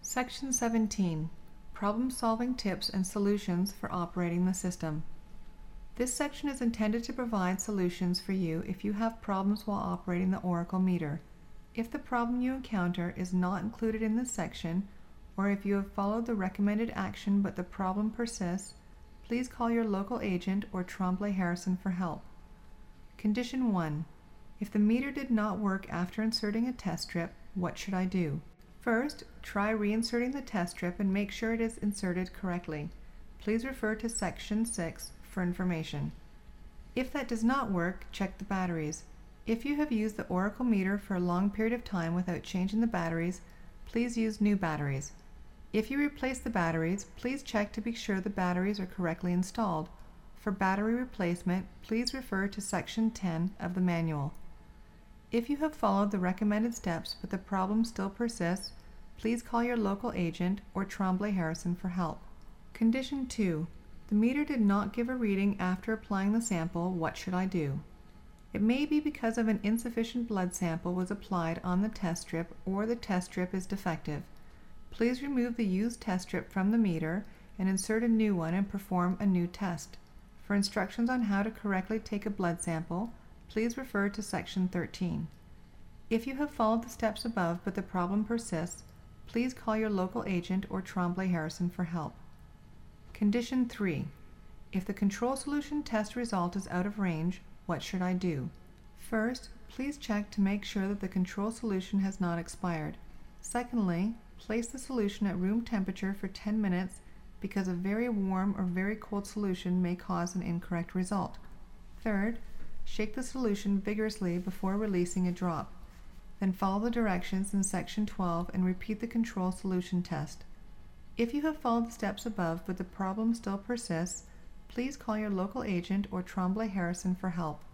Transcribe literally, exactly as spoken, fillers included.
Section seventeen. Problem-solving tips and solutions for operating the system. This section is intended to provide solutions for you if you have problems while operating the Oracle meter. If the problem you encounter is not included in this section, or if you have followed the recommended action but the problem persists, please call your local agent or Tremblay Harrison for help. Condition one. If the meter did not work after inserting a test strip, what should I do? First, try reinserting the test strip and make sure it is inserted correctly. Please refer to Section six for information. If that does not work, check the batteries. If you have used the Oracle meter for a long period of time without changing the batteries, please use new batteries. If you replace the batteries, please check to be sure the batteries are correctly installed. For battery replacement, please refer to Section ten of the manual. If you have followed the recommended steps but the problem still persists, please call your local agent or Tremblay Harrison for help. Condition two. The meter did not give a reading after applying the sample. What should I do? It may be because of an insufficient blood sample was applied on the test strip or the test strip is defective. Please remove the used test strip from the meter and insert a new one and perform a new test. For instructions on how to correctly take a blood sample, please refer to Section thirteen. If you have followed the steps above but the problem persists, please call your local agent or Tremblay Harrison for help. Condition three. If the control solution test result is out of range, what should I do? First, please check to make sure that the control solution has not expired. Secondly, place the solution at room temperature for ten minutes because a very warm or very cold solution may cause an incorrect result. Third, shake the solution vigorously before releasing a drop. Then follow the directions in Section twelve and repeat the control solution test. If you have followed the steps above but the problem still persists, please call your local agent or Tremblay Harrison for help.